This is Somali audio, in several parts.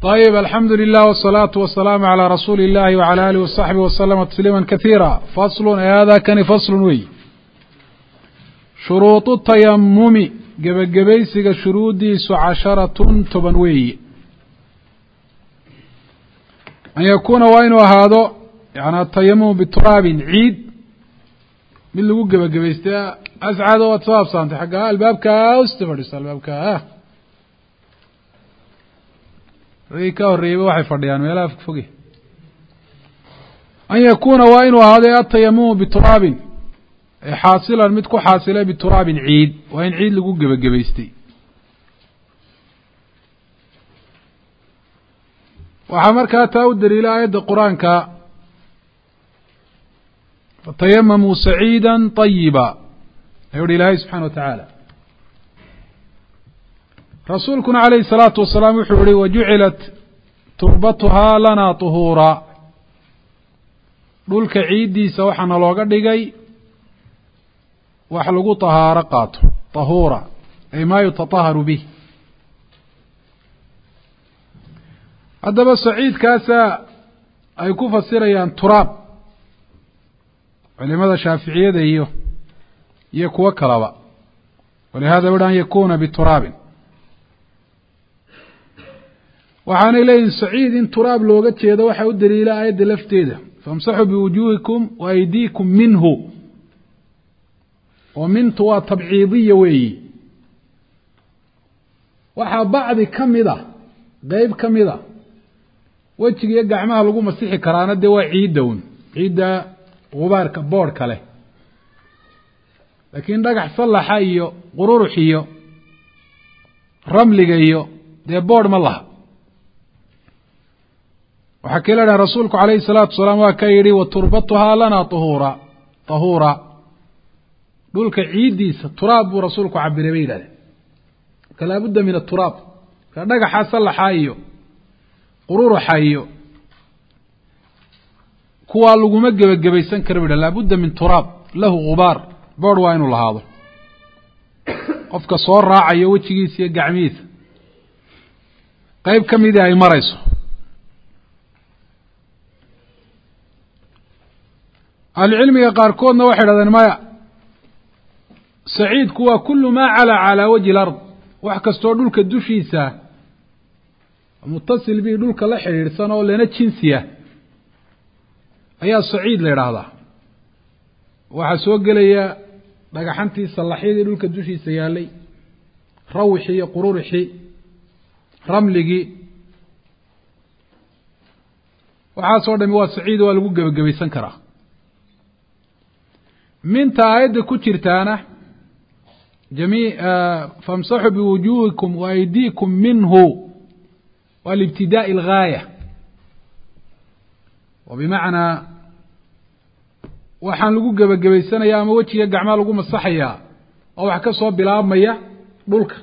طيب الحمد لله والصلاة والسلام على رسول الله وعلى آله وصحبه وسلم تسليما كثيرا. فصل هذا كان فصل وي شروط التيمم جبجبيسك شروطيس 10 تبن وي أن يكون وين هذا يعني التيمم بالتراب عيد من اللي جبجبيسته أسعد وتصاب صانت حقها الباب كاستفرس الباب كا ريكا والريبة waxay fadhiyaan meelaha fogfog an yakuna wa inuu hada at-tayammum biturab xaasilan mid ku xaasilay biturab ciid wa in ciid lagu gabagabaystay waxa markaa taa u daliila ayada quraanka fatayammamu sa'iidan tayyiba ayuu ilaahay subhanahu wa ta'ala rasuulkuna calayhi salaatu wasalaam wuxuu yihi wajucilat turbatuhaa lanaa tuhuura dhulka ciiddiisa waxaana looga dhigay wax lagu tahaaro qaato tahuura ay maa yutataharu bih haddaba saciidkaasa ay ku fasirayaan turaab culimada shaaficiyada iyo kuwo kalaba walihada wuri an yakuna bituraabin waxaanay leeyihin saciid in turaab looga jeedo waxaa u daliila aayadda lafteeda famsaxuu biwujuuhikum wa aydiikum minhu oo mintu waa tabciidiya weeyi waxaa bacdi ka mid a qeyb ka mid a wejiga iyo gacmaha lagu masixi karaana dee waa ciiddown ciidda gubaarka boodhka leh laakiin dhagax sallaxa iyo qururux iyo ramliga iyo dee boodh ma laha waxaa kala dhaha rasuulku calayhi salaatu wasalaam waa ka yidhi waturbatuhaa lanaa tahuura dhulka ciiddiisa turaab buu rasuulku cabiray bay yidhahdeen marka laabudda min aturaab marka dhagaxa sallaxa iyo qururuxa iyo kuwaa laguma gebagabaysan kara bu yidhah laabudda min turaab lahu gubaar boodh waa inuu lahaado qofka soo raacayo wejigiisa iyo gacmihiisa qeyb ka midii ay marayso ahlucilmiga qaarkoodna waxay dhahdeen maya saciidku waa kulu maa calaa wajhi alard wax kastoo dhulka dushiisa mutasil bihi dhulka la xidhiidhsan oo lena jinsiya ayaa saciid la yidhaahdaa waxaa soo gelaya dhagaxantii sallaxyadii dhulka dushiisa yaalay rawixii iyo qururixii ramligii waxaasoo dhami waa saciid waa lagu gebagabaysan karaa minta aayadda ku jirtaana famsaxuu biwujuuhikum wa aydiikum minhu waa liibtidaa'i algaaya oo bimacnaa waxaan lagu gebagabaysanaya ama wejiga gacmaa lagu masaxayaa oo wax ka soo bilaabmaya dhulka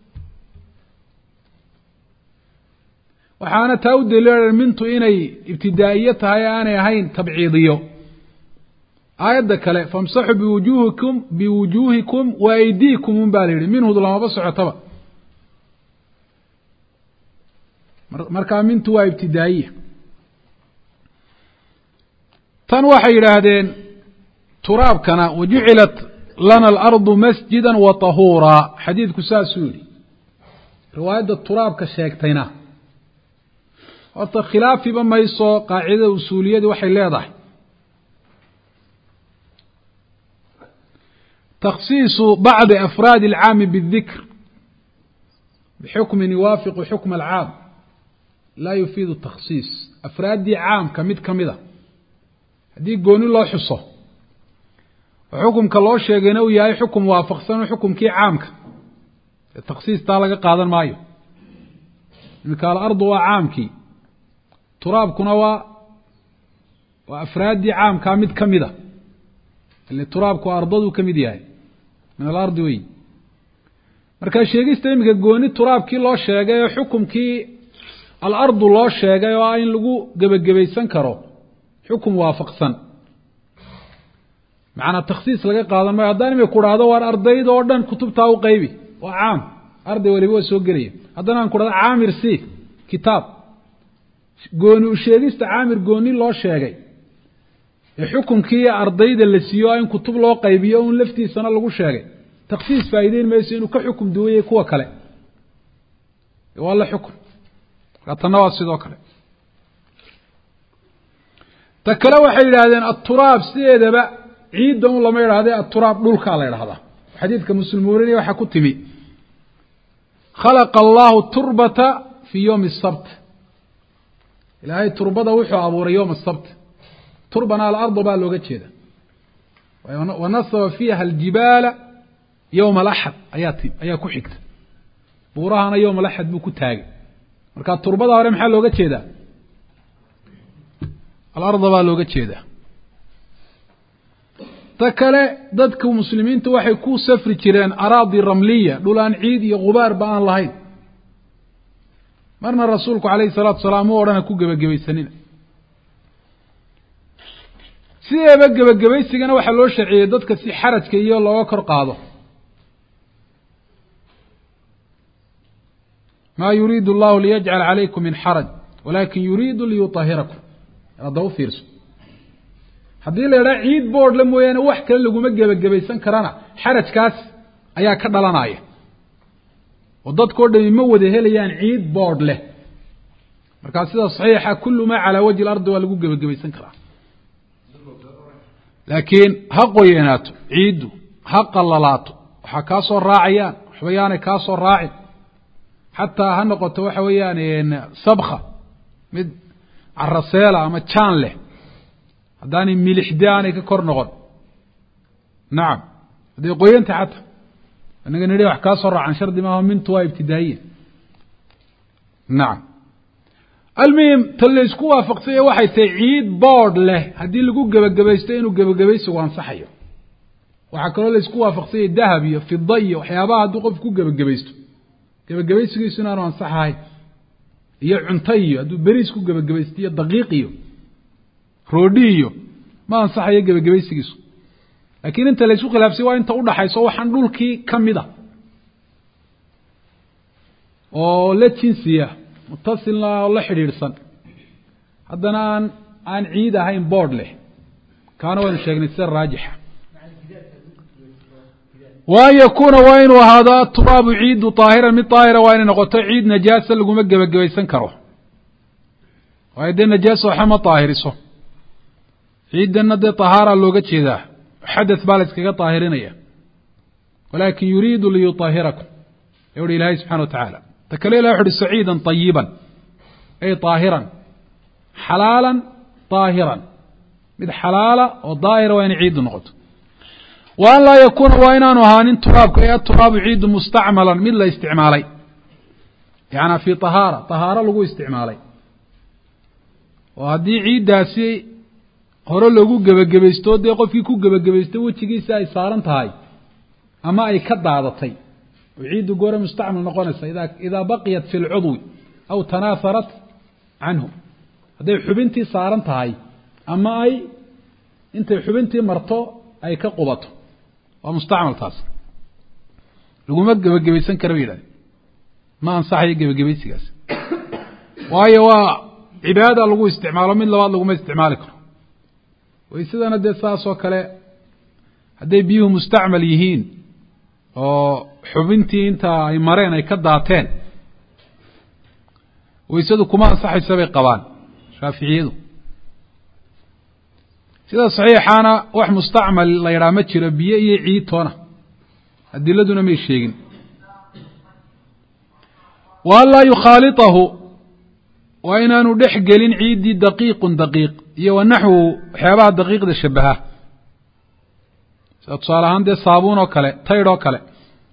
waxaana taa u daliila mintu inay ibtidaa'iye tahay aanay ahayn tabciidiyo aayadda kale famsaxuu biwujuuhikum wa aydiikum un baa la yidhi minhudu lamaba socotaba markaa mintu waa ibtidaa'iya tan waxay yidhaahdeen turaabkana wajucilat lana alardu masjida wa tahuura xadiidku saasuu yidhi riwaayadda turaabka sheegtayna horta khilaafiba mayso qaacidada usuuliyadii waxay leedahay تkhصiiص bعض أfrاad الcاam bالذikr bxukmi yuwaafiqu xukm الcaam laa yufiid التkhصiiص afraaddii caamka mid kamida haddii gooni loo xuso oo xukumka loo sheegayna uu yahay xukum waafaqsan xukumkii caamka takhsiis taa laga qaadan maayo iminka alardu waa caamkii turaabkuna waa afraaddii caamkaa mid kamida ile turaabku ardadu ka mid yahay min alardi wey markaa sheegista iminka gooni turaabkii loo sheegay oo xukumkii alardu loo sheegay oo in lagu gebagabaysan karo xukum waafaqsan macnaa takhsiis laga qaadan maayo haddaan imika ku dhahdo waan ardayda oo dhan kutubtaa u qaybi waa caam arday waliba waa soo gelaya haddana aan ku dhahdo caamir c kitaab gooni u sheegista caamir gooni loo sheegay ee xukunkii ardayda la siiyo in kutub loo qaybiyo un laftiisana lagu sheegay takhsiis faa'iideyn mayso inuu ka xukum duwayay kuwa kale waa la xukum ratana waa sidoo kale ta kale waxay yidhaahdeen aturaab sideedaba ciidda un lama yidhahde aturaab dhulkaa la yidhahdaa xadiidka muslim werinaya waxaa ku timi khalaqa allahu turbata fii yowmi asabt ilaahay turbada wuxuu abuuray yowma asabt turbana alardu baa looga jeeda wanasaba fiiha aljibaala yowma alaxad ayaa ku xigta buurahana yowma alaxad buu ku taagay marka turbada hore maxaa looga jeedaa alarda baa looga jeedaa ta kale dadka muslimiinta waxay ku safri jireen araadi ramliya dhul aan ciid iyo gubaar ba aan lahayn marna rasuulku calayhi salaatu wasalaam u odhana ku gebagabaysanina sideeba gebagabaysigana waxaa loo sharciyey dadka si xarajka iyo looga kor qaado maa yuriidu allahu liyajcala calaykum min xaraj walakin yuriidu liyutahirakum hadda u fiirso haddii la idhaha ciid boodhle mooyaane wax kale laguma gebagabaysan karana xarajkaas ayaa ka dhalanaya oo dadkao dhami ma wada helayaan ciid boodh leh markaa sida saxiixa kullu maa calaa wajhi ilardi waa lagu gebagabaysan karaa laakiin ha qoyanaato ciiddu ha qallalaato waxaa kaa soo raacayaan waxba yaanay kaa soo raacin xataa ha noqoto waxa weeyaan sabkha mid caraseela ama jaan leh haddaanay milixde aanay ka kor noqon nacam hadday qoyanta xataa inaga nidhi wax kaa soo raacan shardi maaha mintu waa ibtidaa'iya nacam almuhim tan la isku waafaqsanya waxay tahay ciid boodh leh haddii lagu gebagabaysto inuu gebagabaysigu ansaxayo waxaa kaloo la isku waafaqsanyay dahab iyo fida iyo waxyaabaha hadduu qofku ku gebagabaysto gebagabaysigiisu inaanu ansaxahay iyo cunto iyo hadduu beriis ku gebagabaysto iyo daqiiq iyo roodhi iyo ma ansaxayo gebagabaysigiisu laakiin inta la isku khilaafsay waa inta udhaxayso waxaan dhulkii ka mid a oo la jinsiya mutasilna oo la xidhiidhsan haddana aan ciid ahayn boodh leh kaana waynu sheegnay sida raajixa waan yakuuna waa inuu ahaado aturaabu ciiddu طaahiran mid طaahira waa inay noqoto ciid najaasa laguma gebagabaysan karo waayo dee najaasa waxa ma طaahiriso ciiddana dee طahaara looga jeedaa xadaث baa la iskaga طaahirinaya walaakin yuriidu liyuطahirakum ya uhi ilaahay subxana wa tacaala ta kale ilah wuxu uhi saciida طayiba ay طaahiran xalaala طaahiran mid xalaala oo daahira waa inay ciiddu noqoto wa an laa yakuuna waa inaanu ahaanin turaabka ee aturaabu ciiddu mustacmalan mid la isticmaalay yaعnaa fii طahaaro lagu isticmaalay oo haddii ciiddaasi hore loogu gebagabaysto dee qofkii ku gebagabaysto wejigiisa ay saaran tahay ama ay ka daadatay oo ciiddu goore mustacmal noqonaysa idaa baqiyat fi اlcudwi aw tanaaharat canhu hadday xubintii saaran tahay ama ay intay xubintii marto ay ka qubato waa mustacmal taas laguma gebagabaysan kara ba yidhahde ma ansaxayo gebagabaysigaas waayo waa cibaada lagu isticmaalo mid labaad laguma isticmaali karo waysadana dee saas oo kale hadday biyuhu mustacmal yihiin oo xubintii inta ay mareen ay ka daateen waysadu kuma ansaxaysa bay qabaan shaaficiyadu sida saxiixaana wax mustacmal la yidhaha ma jiro biyo iyo ciid toona adiladuna may sheegin wa an laa yukhaaliطahu waa inaanu dhex gelin ciiddii daqiiqun daqiiq iyo wa naxwu waxyaabaha daqiiqda shabaha sida tusaale ahaan dee saabuun oo kale taydh oo kale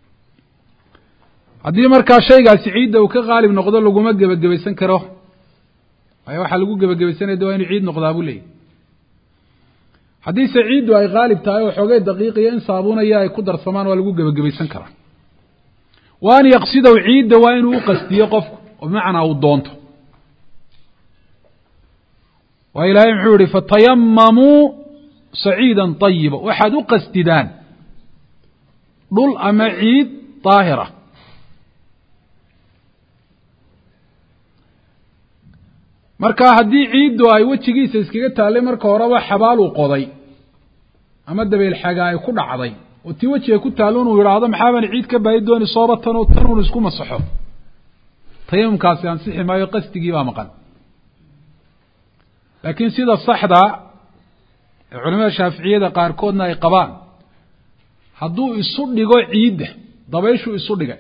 haddii markaa shaygaasi ciidda uu ka qaalib noqdo laguma gebagabaysan karo waayo waxaa lagu gebagabaysanaya de waa inu ciid noqdaa buu leeyahy haddiise ciiddu ay qaalib tahay oo xoogay daqiiqiyo in saabuunaya ay ku darsamaan waa lagu gebagabaysan karaa wa an yaqsidaw ciidda waa inuu u qastiyo qofku oo bimacnaa uu doonto waa ilaahay muxuu yihi fatayamamuu saciida طayiba waxaad u qastidaan dhul ama ciid daahira marka haddii ciiddu ay wejigiisa iskaga taallay marka horeba xabaal uu qoday ama dabeel xagaa ay ku dhacday oo tii wejiga ku taallo inuu yidhaahdo maxaaban ciid ka baahi dooni sooba tanuun isku masaxo tayamumkaasi ansixi maayo qasdigii baa maqan laakiin sida saxda ee culimada shaaficiyada qaarkoodna ay qabaan hadduu isu dhigo ciidda dabayshuu isu dhigay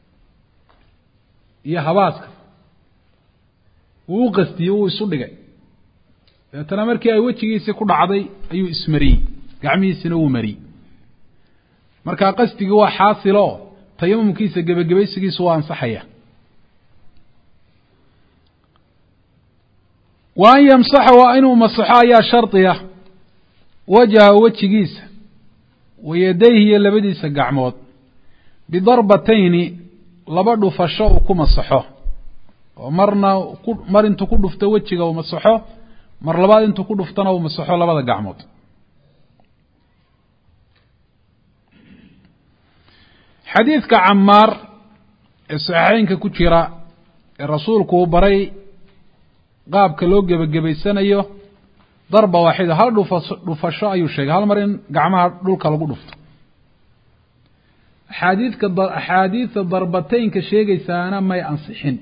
iyo habaaska wuu u qastiyey wuu isu dhigay dabeetana markii ay wejigiisii ku dhacday ayuu ismariyey gacmihiisina wuu mariyey markaa qasdigii waa xaasiloo tayamumkiisa gebagabaysigiisu waa ansaxaya wa an yamsaxa waa inuu masaxo ayaa shardiya wajaha wejigiisa wa yadayhi iyo labadiisa gacmood bidarbatayni laba dhufasho uu ku masaxo oo mar intuu ku dhufto wejiga uu masaxo mar labaad intuu ku dhuftana uu masaxo labada gacmood xadiidka camaar ee saxiixeynka ku jira ee rasuulku uu baray qaabka loo gebagabaysanayo darba waaxida hal dhufasho ayuu sheegay hal mar in gacmaha dhulka lagu dhufto axaadiidta darbateynka sheegaysaana may ansixin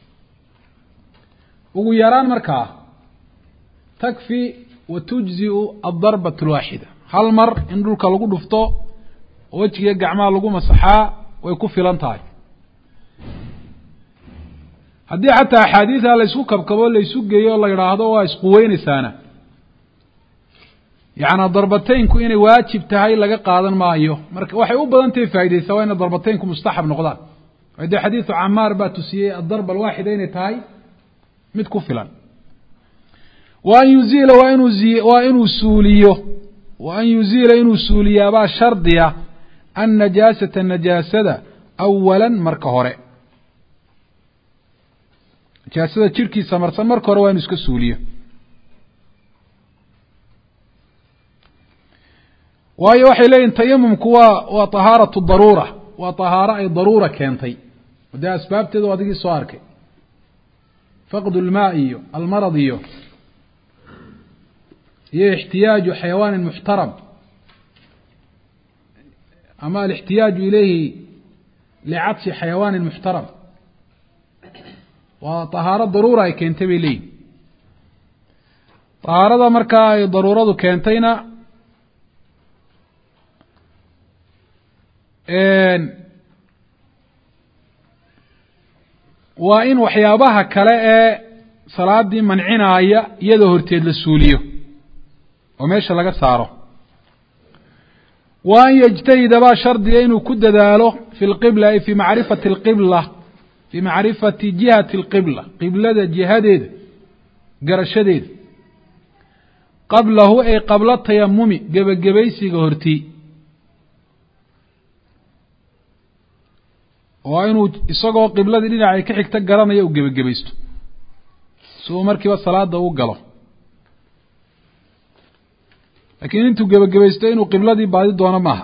ugu yaraan markaa takfi wa tujziu adarbat alwaaxida hal mar in dhulka lagu dhufto oo wejigiiyo gacmaha lagu masaxaa way ku filan tahay haddii xataa axaadiida la ysku kabkabo la ysu geeyo o la yidhaahdo waa isquweynaysaana yacnaa darbateynku inay waajib tahay laga qaadan maayo marka waxay u badan tahay faa'idaysaa waa inay darbateynku mustaxab noqdaan waayo dee xadiidu camaar baa tusiyey adarba alwaaxida inay tahay mid ku filan wa an yuziila waa inuu suuliyo wa an yuziila inuu suuliyaabaa shardiya annajaasata najaasada awalan marka hore najaasada jirkiisa marsan marka hore waa inuu iska suuliyo waayo waxay leeyihin tayamumku waa tahaaratu daruura waa tahaaro ay daruura keentay dee asbaabteedu adigii soo arkay faqdu lmaa iyo almarad iyo ixtiyaaju xayawaanin muxtaram ama alixtiyaaju ilayhi licadshi xayawaanin muxtaram waa tahaaro daruura ay keentay bay leeyihin tahaarada markaa ay daruuradu keentayna waa in waxyaabaha kale ee salaadii mancinaaya iyadoo horteed la suuliyo oo meesha laga saaro wa an yajtahida baa shardiga inuu ku dadaalo fi lqibla ay fi macrifati alqibla fii macrifati jihati alqibla qiblada jihadeeda garashadeeda qablahu ay qabla tayamumi gebagabaysiga hortii waa inuu isagoo qibladii dhinacay ka xigta garanaya uu gebagabaysto si uu markiiba salaada u galo laakiin intuu gebagabaysto inuu qibladii baadi doono maaha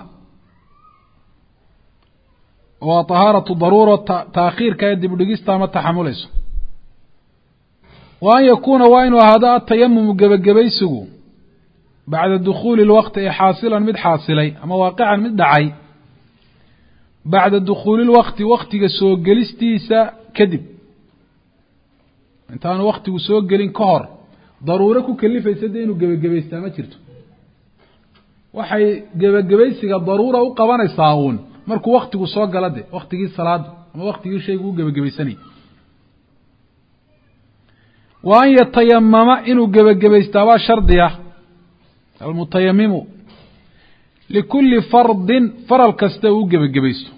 waa tahaaratu daruura taakhiirka ee dib udhigista ama taxamulayso wa an yakuuna waa inuu ahaado atayamumu gebagabaysigu bacda dukhuuli lwaqti ee xaasilan mid xaasilay ama waaqican mid dhacay bacda dukhuuli lwaqti waktiga soo gelistiisa kadib intaanu waktigu soo gelin ka hor daruuro ku kelifaysa dee inuu gebagabaystaa ma jirto waxay gebagabaysiga daruura u qabanaysaa uun markuu waktigu soo gala de waktigii salaada ama waktigii shaygu u gebagabaysanayay wa an yatayamama inuu gebagabaystaabaa shardiya almutayamimu likulli fardin faral kasta uu gebagabaysto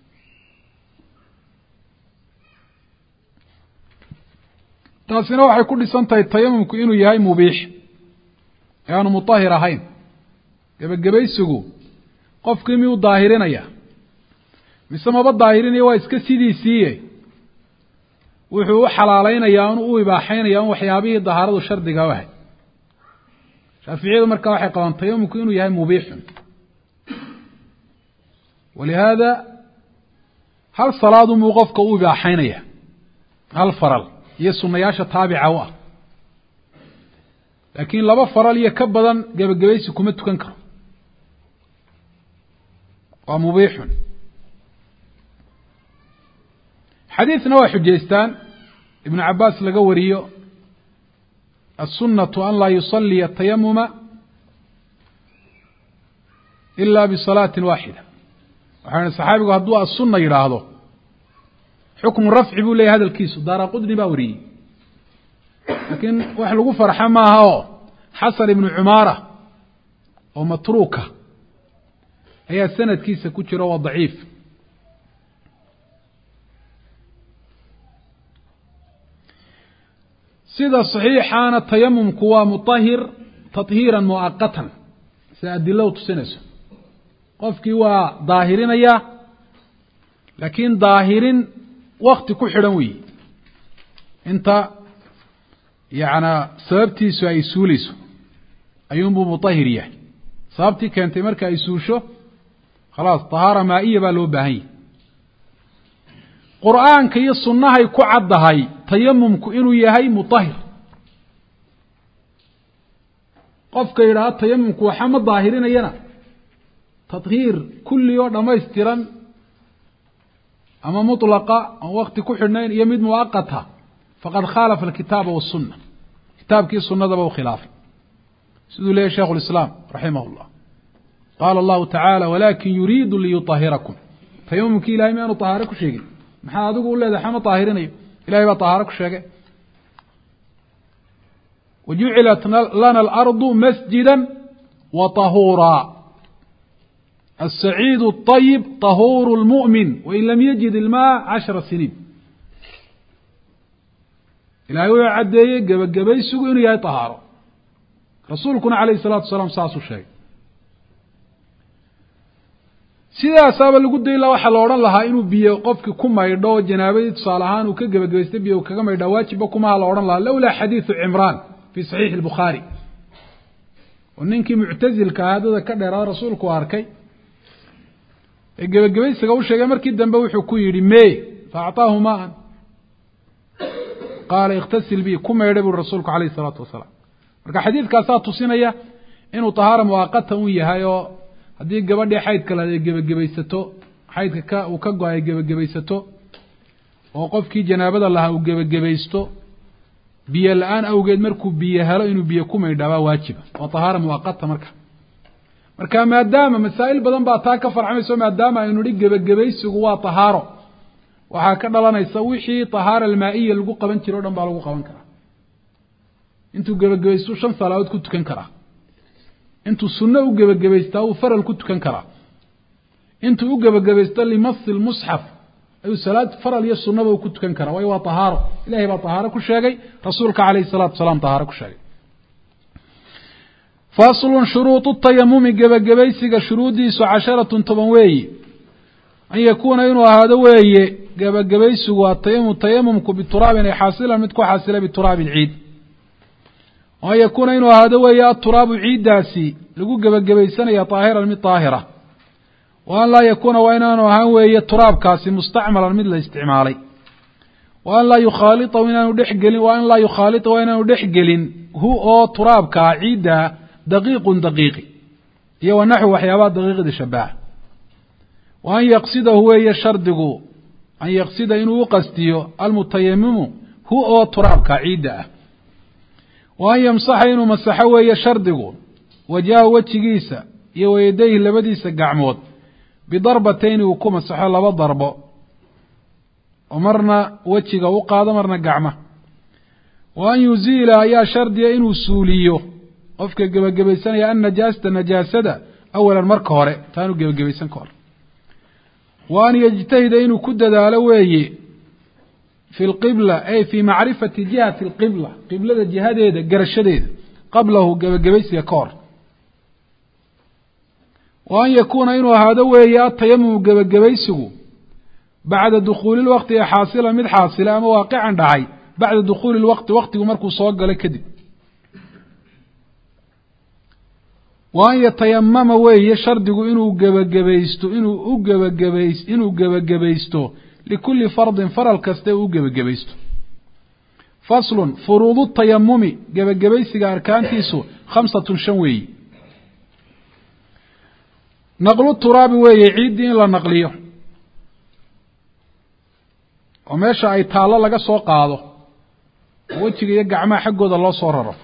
taasina waxay ku dhisan tahay tayamumku inuu yahay mubiix ee aanu mutahir ahayn gebagabaysigu qofkii miyuu daahirinaya mise maba daahirinaya waa iska sidiisiiye wuxuu u xalaalaynayaa un u ibaaxaynaya un waxyaabihii dahaaradu shardiga u ahay shaaficiyadu markaa waxay qabaan tayamumku inuu yahay mubiixun walihaada hal salaadunbuu qofka u ibaaxaynaya hal faral iyo sunayaasha taabica u ah laakiin laba faral iyo ka badan gebagabaysi kuma tukan karo waa mubiixun xadiidna waa xujaystaan ibnu cabaas laga wariyo الsunaة an laa yusaliya الtayamuma ila bصalaaةi waaxida waxaa saxaabigu hadduu asuna yidhaahdo xukmu rafci buu leeyahy hadalkiisu daara qudni baa wariyey laakiin wax lagu farxa maaha oo xasan ibnu cumaara oo matruuka ayaa sanadkiisa ku jiro waa daciif sida صaxiixaana tayamumku waa muطahir taطhiira muؤaqatan sida adiladu tusinayso qofkii waa daahirinaya laakiin daahirin wakti ku xidhan weyi inta yanaa sababtiisu ay suulayso ayuunbuu muطahir yahay sababtii keentay marka ay suusho khalaas طahaara maa'iya baa loo baahan yahy qur'aanka iyo sunnahay ku caddahay tayamumku inuu yahay muطahir qofka yidhaha tayamumku waxa ma daahirinayana taطhiir kulli oo dhamaystiran ama muطlaqa aan wakti ku xidhnayn iyo mid muؤaqata faqad khaalafa alkitaaba waالsuna kitaabkii sunadaba u khilaafay siduu leeyahy shaikhu اlislaam raximah اllah qaala allahu tacaala walakin yuriidu liyuطahirakum tayamumkii ilahay ma aanu طahaare ku sheegin maxaa adigu u leedahay xama طaahirinayo ilahay baa طahaare ku sheegay wajucilat lana alardu masjida waطahuura السعيid الطayب طahuur الmuؤmin wain lam yajid ilmaa 10 siniin ilahay wuxuu caddeeyey gebagabaysigu inuu yahay طahaaro rasuulkuna alayه الsalatu wasalaam saasuu sheegay sidaasaaba lagu dayn laha waxaa la odhan lahaa inuu biyo qofki ku maydho janaabadii tusaale ahaan uu ka gebagabaystay biyo kaga maydhaa waajibba kumaha la odhan lahaa lowlaa xadiiثu cimraan fii صaxiixi الbukhaari oo ninkii muctazilka ahaa dada ka dheeraada rasuulku arkay ee gebagabaysiga u sheegay markii dambe wuxuu ku yidhi me faacطaahu maan qaala اktasil bi ku maydha buri rasuulku alayh الsalaatu wasalaam marka xadiidkaasaa tusinaya inuu طahaara muؤaqatan u yahay oo haddii gabadhii xaydka lahayd ay gebagabaysato xaydka uu ka go-ay gebagabaysato oo qofkii janaabada lahaa uu gebagabaysto biyo la-aan awgeed markuu biyo helo inuu biyo ku maydhaa baa waajiba waa طahaara muؤaqata marka maadaama masaa'il badan baa taa ka farcamayso maadaama aynu nihi gebagabaysigu waa طahaaro waxaa ka dhalanaysa wixii طahaara almaa'iya lagu qaban jiro o dhan baa lagu qaban karaa intuu gebagabaysto 5 salaadood ku tukan karaa intuu sunno u gebagabaystaa uu faral ku tukan karaa intuu u gebagabaysto limasi lmusxaf ayuu salaad faral iyo sunnaba u ku tukan karaa waayo waa طahaaro ilahay baa طahaaro ku sheegay rasuulka alayh الsalatu wasalaam طahaaro ku sheegay faslun shuruuط الtayamumi gebagabaysiga shuruuddiisu 10 weeye an yakuuna inuu ahaado weeye gebagabaysigu atayamum tayamumku bituraabin ay xaasilan mid ku xaasila bituraabi اlciid an yakuuna inuu ahaado weeye aturaabu ciiddaasi lagu gebagabaysanaya طaahiran mid طaahira wa an laa yakuuna waa inaanu ahaan weeye turaabkaasi mustacmalan mid la isticmaalay wa an laa yukhaalita inaanu dhexgelin wa an laa yukhaalita waa inaanu dhexgelin hu oo turaabkaa ciiddaa daqiiqun daqiiqi iyo wa naxwi waxyaabaha daqiiqda shabaha wa an yaqsidahu weeye shardigu an yaqsida inuu u qastiyo almutayamimu hu oo turaabkaa ciidda ah wa an yamsaxa inuu masaxo weeye shardigu wajaha wejigiisa iyo wayadayhi labadiisa gacmood bidarbatayni uu ku masaxo 2 darbo oo marna wejiga u qaado marna gacma wa an yuziila ayaa shardiya inuu suuliyo qofka gebagabaysanaya annajaasata najaasada awalan marka hore taanu gebagabaysan ka hor wa an yajtahida inuu ku dadaalo weeye fi lqibla ay fii macrifati jihati alqibla qiblada jihadeeda garashadeeda qablahu gebagabaysiga ka hor wa an yakuuna inuu ahaado weeye atayamumu gebagabaysigu bacda dukhuuli lwaqti ee xaasila mid xaasila ama waaqican dhacay bacda dukhuuli lwaqti waqtigu markuu soo galay kadib wa an yatayamama weeye shardigu inuu gebagabaysto inuu gebagabaysto likulli fardin faral kaste uu gebagabaysto فصل فروض التيمم جبجبيسiga arkaantiisu 5 5 weeyi نقل التراب weeye ciid in la naqliyo oo meesha ay taalo laga soo qaado wajiga iyo gacmaha xaggooda loo soo raro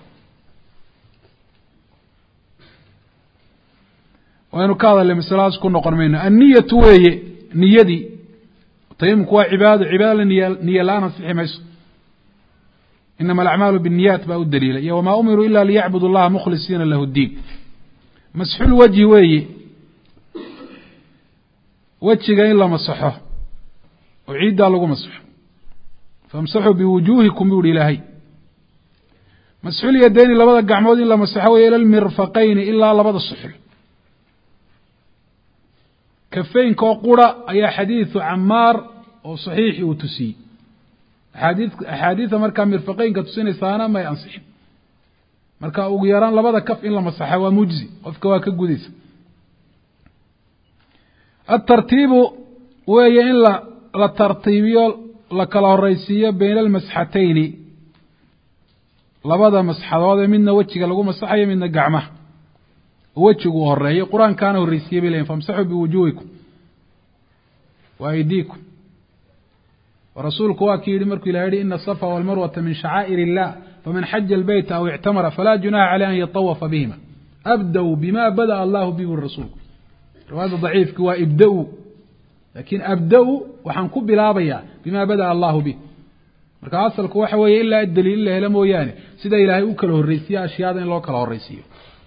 وأنه كذا اللي مسلاس كنا قرمينا النية وهي نيدي طيب كوا عبادة نية لا نصح مس إنما الأعمال بالنيات بقى الدليل وما أمروا إلا ليعبدوا الله مخلصين له الدين مسح الوجه وهي وجه إلا مسحه وعيد له مسح فامسحوا بوجوهكم بيقول إلهي مسح اليدين لبض القعمود إلا مسحوا إلى المرفقين إلا لبض الصحر كفين كوقرة أي حديث عمار وصحيح وتسي أحاديث مركا مرفقين كتسين ثانا ما ينصح مركا أغيران لبدا كف إلا مسحة ومجزي وفكوا كقديس الترتيب وهي إلا الترتيبية لكلا الرئيسية بين المسحتين لبدا مسحة من وجهك لقوا مسحة من قعمه وجهه الرئي قرآن كانوا الرئيسية بلين فامسحوا بوجوهكم وأيديكم ورسولك واكيد مركو إلى إن الصفا والمروة من شعائر الله فمن حج البيت أو اعتمر فلا جناح عليه أن يطوف بهما أبدأوا بما بدأ الله به الرسول وهذا ضعيف كوا ابدأوا لكن أبدأوا وحنكب بلابيا بما بدأ الله به مركا أصلك وحوي إلا الدليل إلا هلا موياني سيدا إلهي أكله الرئيسية أشياء إلا أكله الرئيسية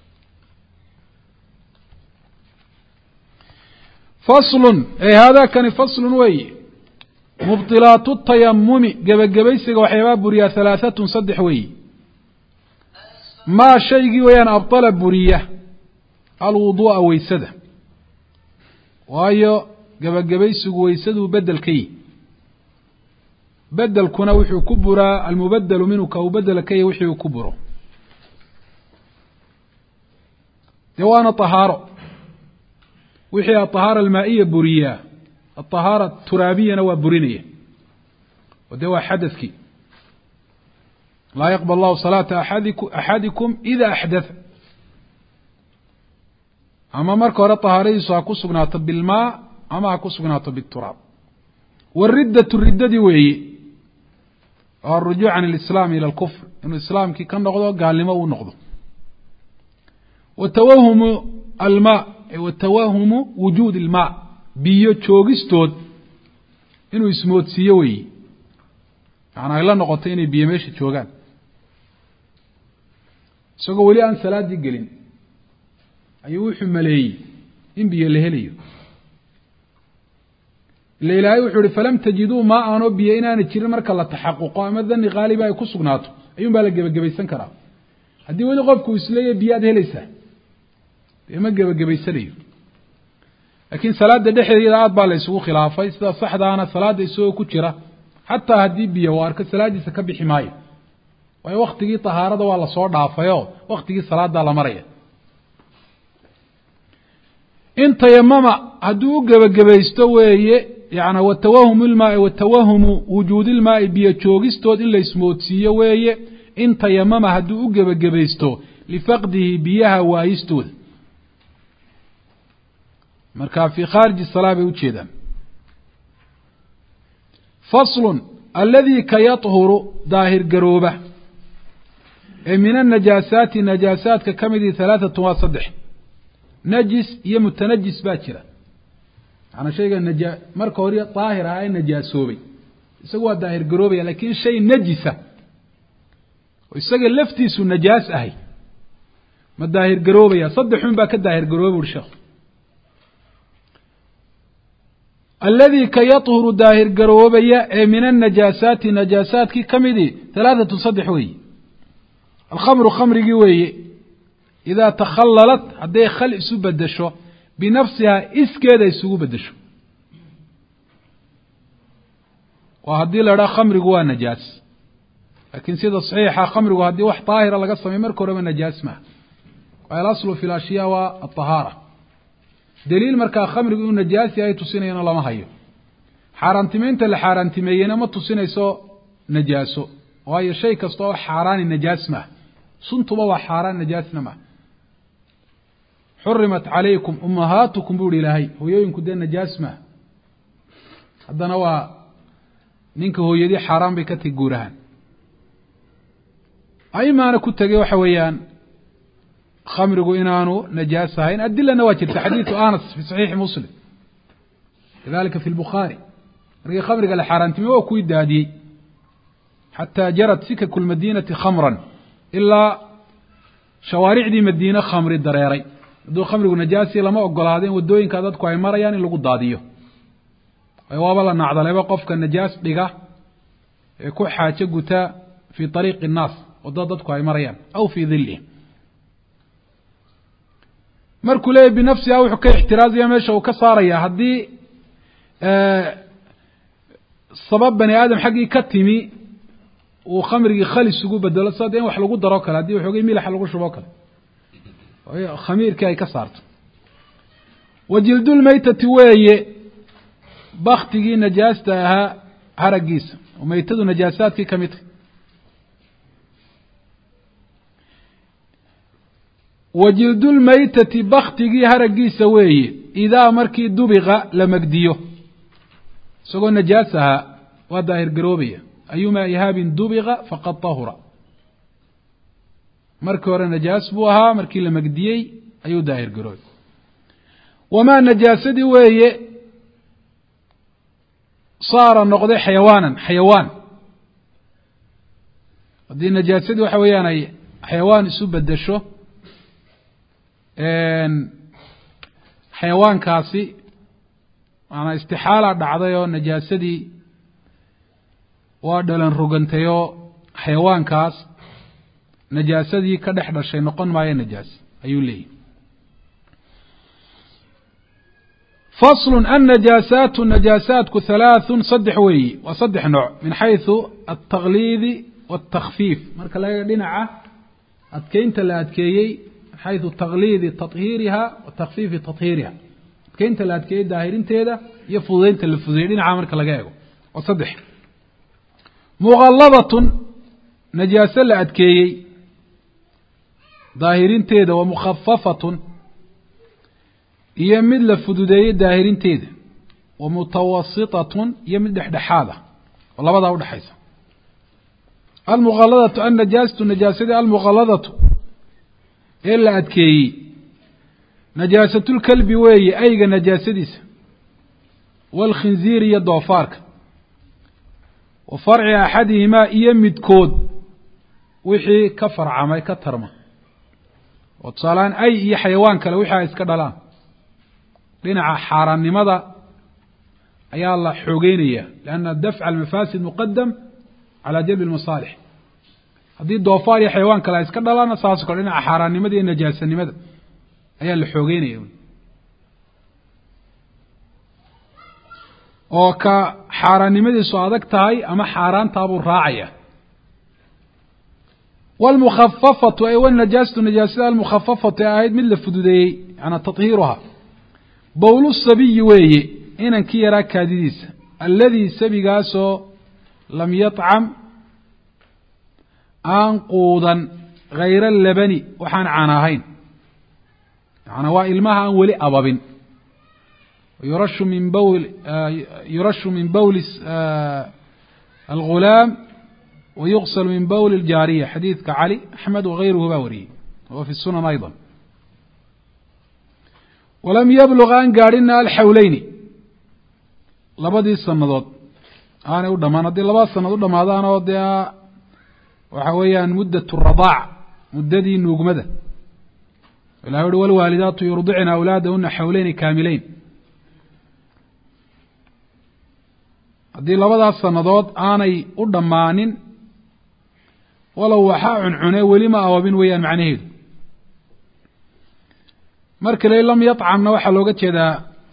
فصل أي هذا كان فصل وي مبطلات التيمم جبجبيسك وحيباب بريا 3 صدح وي ما شيء ويان أبطل بريا الوضوء ويسده وهي جبجبيسك ويسده بدل كي بدل كنا وحي كبرى المبدل منه كوبدل كي وحي كبره ديوان طهاره وحي الطهارة المائية برية الطهارة الترابية نوى برينية ودوا حدثك لا يقبل الله صلاة أحدكم إذا أحدث أما مركو الطهارة ساكو سبناط بالماء أما أكو سبناط بالتراب والردة دي وهي الرجوع عن الإسلام إلى الكفر إن الإسلام كي كان نغضو قال لما ونغضو وتوهم الماء وتوهم وجود الماء بيو جوغستود إنه اسموت سيوي يعني إلا نقطين بيو ماشي جوغان سوغو ولي أن صلاة دي قلين أيوحي ملاي إن بيو لهليو اللي إلهي وحوري فلم تجدوا ما أنو بيو إنا نتشير مركا الله تحققوا أما ذني غالبا يكو سقناتو أيوم بالا قبيسان كرا هدي ولي غفكو إسلية بياد هليسا ما جبيسانيو لكن صلاة دحية aad baa la isugu khilaafay sida saxdaana salaada isoo ku jira hatta hadii biyo waarka salaadiisa ka bixi maayo way waqtigii tahaarada waa la soo dhaafayo waqtigii salaada la maraya inta yamama haduu gabagabeysto weeye yaana watawahumul maa'i watawahumu wujudil maa'i biyo joogistood in la ismoodsiiyo weeye inta yamama haduu gabagabeysto lifaqdihi biyaha waayistood مركا في خارج الصلاة بوجهدا فصل الذي كيطهر ظاهر قروبة من النجاسات نجاسات ككمدي 3 وصدح نجس يمتنجس باكرة أنا شيء مركا هوري طاهر هاي نجاسوبي يسوى ظاهر قروبة لكن شيء نجسة ويسوى لفتيس النجاس أهي ما ظاهر قروبة صدحون باك الظاهر قروبة ورشاق الذي كيطهر داهر قروبية من النجاسات نجاسات كي كمدي 3 صدحوي الخمر خمر قوي إذا تخللت هذا خلق سبدشو بنفسها إسكيدا يسوبدشو وهذه لرا خمر قوى نجاس لكن سيدة صحيحة خمر وهذه واحد طاهرة لقصة ممركورة من نجاس ما والأصل في الأشياء والطهارة دليل مركا خمر إنه نجاسي أي تصينينا الله ما هيو حارنتمين تل حارنتمين ما تصينيسو نجاسو waayo shay kasta oo xaaraani najaas ma suntuba waa xaaraan najaasna ma xurimat calaykum ummahaatukum buu ilaahay hooyooyinku dee najaas ma haddana waa ninka hooyadii xaaraan bay ka tegi guur ahaan aymaana ku tegey waxa weeyaan khamrigu inaanu najaas ahayn adilana waa jirta xadiidu anas fi saxiixi muslim kadalika fi lbukhaari markii khamriga la xaaraantimey waa kuwii daadiyey xataa jarat sikaku lmadiinati khamran ilaa shawaaricdii madiine khamri dareeray hadduu khamrigu najaasi lama ogolaado in waddooyinka dadku ay marayaan in lagu daadiyo waaba la nacdalayba qofka najaas dhiga ee ku xaajo guta fii ariiqi الnaas wadda dadku ay marayaan aw fii dilihim markuu leeyahy binafsiha wuxuu ka ixtiraazaya meesha uu ka saaraya haddii sabab bani aadam xaggii ka timi uu khamrigii khalis ugu bedelo sida in wax lagu daro kale haddii waxoogay milaxa lagu shubo kale khamiirkii ay ka saarto wajildulmaytati weeye baktigii najaasta ahaa haragiisa oo maytadu najaasaadkii ka mid tahay wajildulmaytati baktigii haragiisa weeye idaa markii dubiqa la magdiyo isagoo najaas ahaa waa daahir garoobaya ayumaa ihaabin dubiqa faqad tahura markii hore najaas buu ahaa markii la magdiyey ayuu daahir garoobay wamaa najaasadii weeye saara noqday xayawaanan xayawaan haddii najaasadii waxa weeyaan ay xayawaan isu bedesho xayawaankaasi maanaa istixaala dhacday oo najaasadii waa dhalan rogantay oo xayawaankaas najaasadii ka dhex dhashay noqon maayo najaas ayuu leeyahy faslu annajaasaatu najaasaatku halaaثun saddex weeyi waa saddex nooc min xayثu altakliidi wاtakfiif marka laga dhinaca adkeynta la adkeeyey min xayثu takliidi taطhiiriha wa takfiifi taطhiiriha adkeynta la adkeeyey daahirinteeda iyo fududeynta la fududeeyey dhinaca marka laga eego waa saddex muqalladatun najaaso la adkeeyey daahirinteeda wa mukhafafatun iyo mid la fududeeyey daahirinteeda wa mutawasitatun iyo mid dhexdhexaad ah oo labadaa udhexaysa almuqaladatu annajaasatu najaasadii almuqaladatu ee la adkeeyey najaasatulkalbi weeye ayga najaasadiisa waalkhinziiri iyo doofaarka wa farci axadihimaa iyo midkood wixii ka farcamay ka tarma oo tusaalehaan ay iyo xayawaan kale wixii ay iska dhalaan dhinaca xaaraannimada ayaa la xoogeynaya lianna dafca almafaasid muqadam calaa jalbi almasaalix haddii doofaar iyo xayawaan kale ay iska dhalaana saasoo kale dhinaca xaaraannimada iyo najaasanimada ayaa la xoogeynaya oo ka xaaraannimadiisu adag tahay ama xaaraantaabuu raacaya wاlmukhafafatu ay wnajaasatu najaasada almukhafafatu ee ahayd mid la fududeeyey yanaa taطhiiruha bowlu sabiyi weeye inankii yaraa kaadidiisa alladii sabigaasoo lam yطcam aan quudan hayra labani waxaan caana ahayn yanaa waa ilmaha aan weli ababin yurashu min bowli algulaam wyuqsl min bowl اjaariya xadiidka cali axmed wagayruhu baa wariyey wa fi sunan ayضا walam yablug aan gaadhina alxawleyni labadii sanadood aanay u dhamaan haddii labada sanad u dhamaadaan oo dee waxa weeyaan muddat radaac muddadii nuugmada ilahi uhi wlwaalidaatu yurdicna awlaadahuna xawleyni kaamileyn haddii labadaas sanadood aanay u dhammaanin walow waxaa cuncune weli ma awabin weeyaan macnaheedu marka le lam yطcamna waxaa looga jeedaa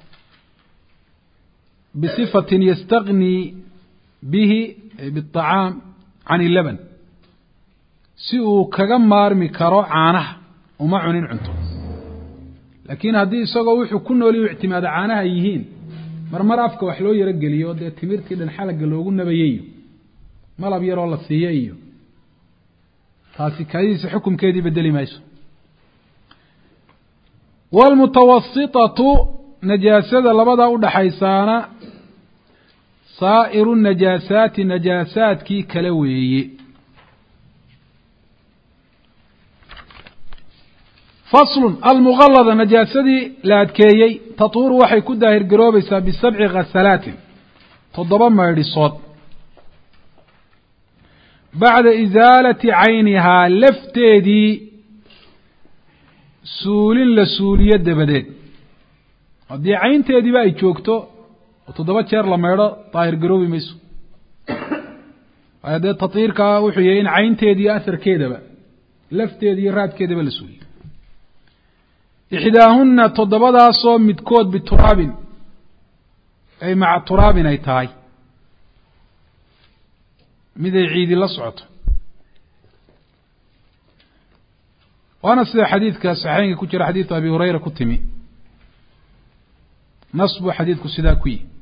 bisifatin yastagni bihi biالطacaam can ilaban si uu kaga maarmi karo caanaha uma cunin cunto laakiin haddii isagoo wuxuu ku nooliy ictimaado caanaha ay yihiin marmar afka wax loo yaro geliyo dee timirtii dhan xalaga loogu nabayeyo malab yaroo la siiyo iyo taasi kaadidiisa xukumkeedii bedeli mayso. wاlmutawasitatu najaasada labadaa udhaxaysaana saa'iru najaasaati najaasaadkii kale weeye. faslun almugalada najaasadii la adkeeyey tatuuru waxay ku daahir garoobaysaa bisabci ghasalaatin 7 maydhisood bacda isaalati caynihaa lafteedii suulin la suuliyo dabadeed. haddii caynteediiba ay joogto oo 7 jeer la maydho daahir garoobi mayso. waayo dee tatiirkaa wuxuu yahay in caynteedii asarkeedaba lafteedii raadkeedaba la suuliyo. ixdaahuna 7daasoo midkood bituraabin ay maca turaabin ay tahay miday ciidi la socoto. waana sida xadiidka saxiixeynka ku jira xadiidu abi hurayra ku timi nas buu xadiidku sidaa ku yihi.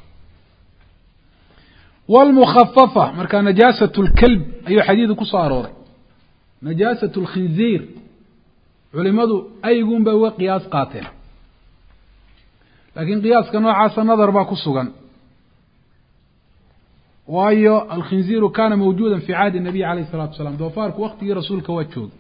wاlmukhafafa markaa najaasat اlkalb ayuu xadiidu ku soo arooray. najaasat اlkhinziir culimadu aygun bay uga qiyaas qaateen, laakiin qiyaaska noocaasa nadar baa ku sugan. waayo alkhinziiru kaana mawjuuda fi cahdi الnabiy alayh الsalatu wasalaam. doofaarku waktigii rasuulka waa jooga.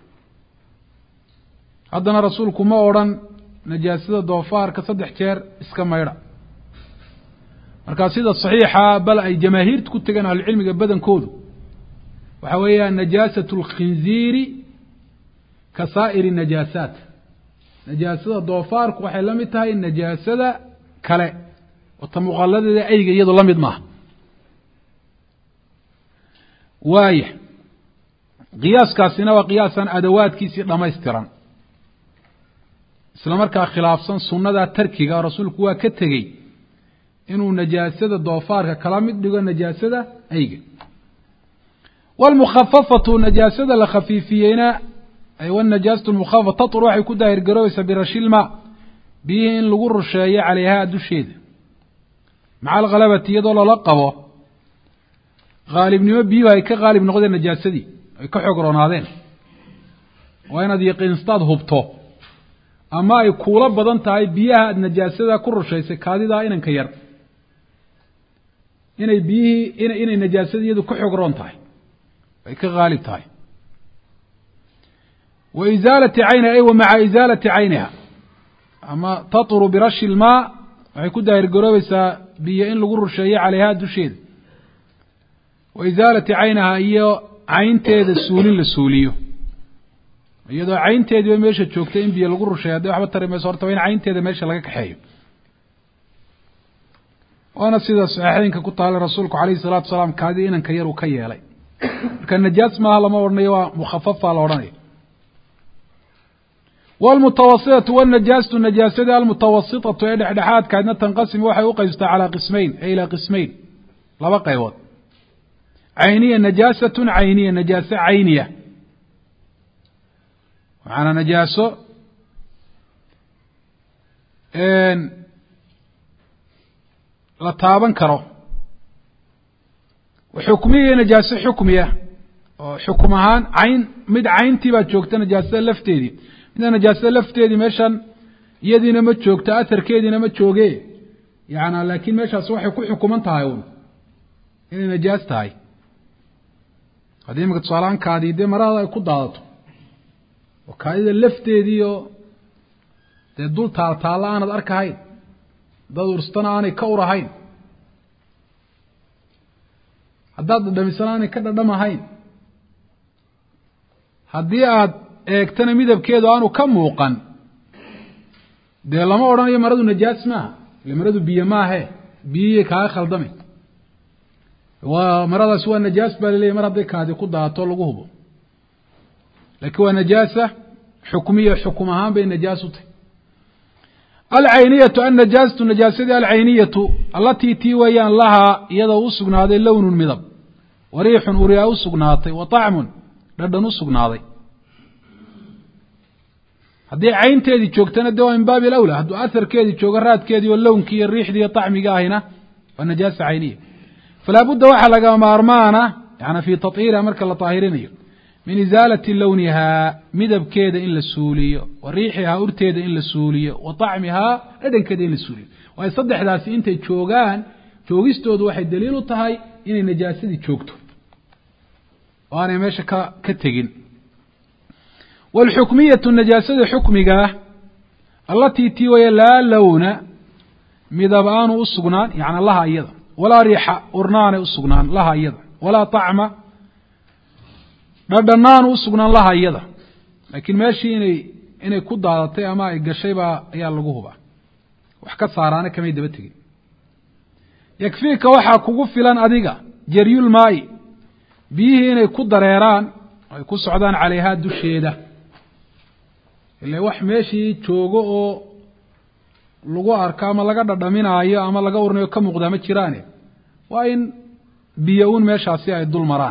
haddana rasuulku ma odrhan najaasada doofaarka 3 jeer iska maydha. markaa sida صaxiixa bal ay jamaahiirta ku tegeen ahlucilmiga badankoodu waxa weeyaan najaasaة اlkhinziiri ka saa'iri najaasaat. najaasada doofaarku waxay la mid tahay najaasada kale oo ta muqalladeeda ayga iyado la mid maaha. waaya qiyaaskaasina waa qiyaasan adawaadkiisii dhamaystiran, isla markaa khilaafsan sunada tarkiga. rasuulku waa ka tegey inuu najaasada doofaarka kala mid dhigo najaasada ayga. wاlmukhafafatu najaasada la khafiifiyeyna ay wnajaasatu lmukhafafa tatur waxay ku daahir garoobaysaa birashilma biyihii in lagu rusheeyo calayhaa dusheeda maca alkhalabati iyadoo lala qabo haalibnimo biyuhu ay ka haalib noqdeen najaasadii ay ka xoog roonaadeen. waa inaad yaqiinstaad hubto ama ay kuula badan tahay biyaha aad najaasada ku rushaysay kaadidaa inanka yar inay biyihii inay najaasada iyadu ka xoog roon tahay ay ka haalib tahay. wa isaalati cayniha ay wa maca isaalati cayniha ama taturu birashi ilmaa waxay ku daahir garoobaysaa biyo in lagu rusheeyo calayhaa dusheeda. wa isaalati cayniha iyo caynteeda suulin la suuliyo iyadoo caynteediiba meesha joogta in biyo lagu rusheeyo hadday waxba tari mayso. horta waa in caynteeda meesha laga kaxeeyo. waana sida saxiixeynka ku taala rasuulku alayhi الsalaatu wasalaam kaadii inanka yar uu ka yeelay. marka najaas maaha lama odhanayo, waa mukhafafa la odhanaya. wاlmutawasitatu wاnajaasatu najaasada almutawasitatu ee dhexdhexaadkaadna tanqasimu waxay u qaybsataa calaa qismayn ay ilaa qismayn 2 qaybood. cayniya najaasatu cayniya najaase cayniya waxaana najaaso la taaban karo. xukmiya najaaso xukmiya oo xukum ahaan cayn mid cayntii baa joogta najaasada lafteedii, midna najaasada lafteedii meeshan iyadiina ma joogto aharkeediina ma jooge yana laakiin meeshaas waxay ku xukuman tahay un inay najaas tahay. haddii imika tusaalahaan kaadii dee marada ay ku daadato oo kaadida lafteediio dee dul taaltaalla aanad arkahayn, dad urstana aanay ka urahayn, haddaad dhadhamisana aanay ka dhadhamahayn, haddii aad eegtana midabkeedu aanu ka muuqan, dee lama odhanayo maradu najaas maaha. ile maradu biyo maahe biyihii kaaga khaldamay. waa maradaas waa najaas baa laleeyahy mar hadday kaadi ku daato lagu hubo. laakiin waa najaasa xukmiya, xukum ahaan bay najaas u tahay. alcayniyatu annajaasatu najaasadii alcayniyatu allatii tii weeyaan lahaa iyadoo u sugnaaday lownun midab, wa riixun uriyaa u sugnaatay, wa طacmun dhadhan u sugnaaday. haddii caynteedii joogtana de waa min baabi alawla. hadduu aharkeedii joogo raadkeedii oo lownkii iyo riixdii iyo طacmiga ahina waa najaasa cayniya. falaa budda waxaa laga maarmaana yani fii tahiiriha marka la taahirinayo min isaalati lownihaa midabkeeda in la suuliyo wa riixihaa urteeda in la suuliyo wa طacmihaa dhadhankeeda in la suuliyo waayo saddexdaasi intay joogaan joogistoodu waxay daliil u tahay inay najaasadii joogto oo aanay meesha ka tegin wاlxukmiyatu najaasada xukmigaa allatii tii waya laa lowna midab aanu u sugnaan yani laha iyada walaa riixa urnaanay u sugnaan laha iyada walaa طacma dhadhanaanu u sugnaan laha iyada laakiin meeshii inay ku daadatay ama ay gashay ayaa lagu hubaa wax ka saaraana kamay daba tegin yakfiika waxaa kugu filan adiga jaryulmaa'i biyihii inay ku dareeraan ay ku socdaan calayhaa dusheeda ila wax meeshii joogo oo lagu arko ama laga dhadhaminaayo ama laga urnayo ka muuqdaa ma jiraane waa in biyo uun meeshaasi ay dul maraan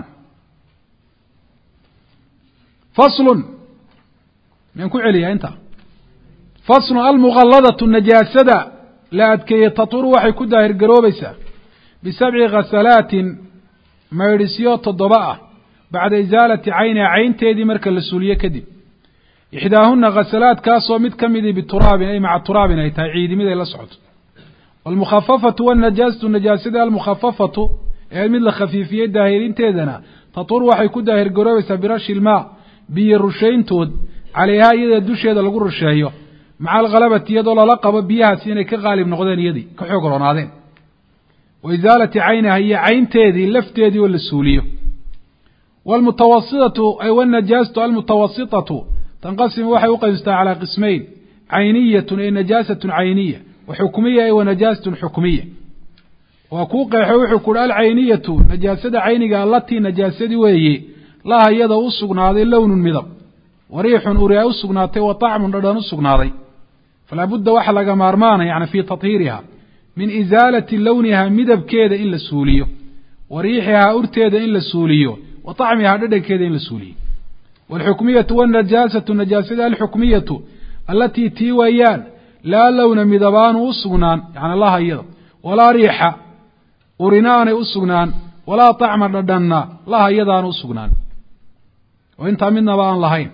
faslun miyaan ku celiyaa inta faslun almuqalladatu najaasada la adkeeye taturu waxay ku daahir garoobaysaa bisabci khasalaatin maydhisyo 7 ah bacda isaalati cayniha caynteedii marka la suuliye kadib ixdaahuna khasalaadkaasoo mid ka midii bituraabin ay maca turaabin ay tahay ciidimid ay la socoto waalmukhafafatu wanajaasatu najaasada almukhafafatu ee mid la khafiifiyey daahirinteedana taturu waxay ku daahir garoobaysaa birashi ilmaa biyo rushayntood calayhaa iyada dusheeda lagu rusheeyo maca alkhalabati iyadoo lala qabo biyahaasi inay ka qaalib noqdeen iyadii ka xoog roonaadeen wa isaalati cayniha iyo caynteedii lafteedii oo la suuliyo waalmutawasitatu ay wanajaasatu almutawasitatu tanqasimu waxay u qaybsataa calaa qismayn cayniyatun ay najaasatun cayniya wa xukmiya ay wanajaasatun xukmiya waa kuu qeexo wuxuu ku uhi alcayniyatu najaasada cayniga allatii najaasadii weeye laha iyada u sugnaaday lownun midab wa riixun uri ay u sugnaatay wa طacmun dhadhan u sugnaaday falaa budda waxa laga maarmaana yani fii tahiiriha min isaalati lowniha midabkeeda in la suuliyo wa riixihaa urteeda in la suuliyo wa طacmihaa dhadhankeeda in la suuliyo wاlxukmiyatu wاnajaasatu najaasada alxukmiyatu allatii tii weeyaan laa lowna midabaanu u sugnaan yani laha iyada walaa riixa urina aanay u sugnaan walaa طacma dhadhanna laha iyadaanu u sugnaan oo intaa midnaba aan lahayn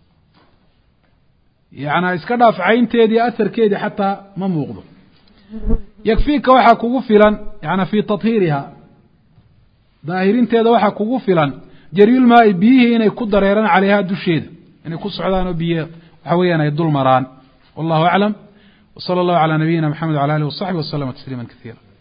yani iska dhaaf caynteedii aharkeedii xataa ma muuqdo yakfiika waxaa kugu filan yani fii tahiiriha daahirinteeda waxaa kugu filan jaryulmaa'i biyihii inay ku dareeraan calayhaa dusheeda inay ku socdaan oo biyo waxa weeyaan ay dul maraan wallahu aclam w salى اllahu calى nabiyina mxamed wعalى alih وصaxbi وslama tasliima kasiira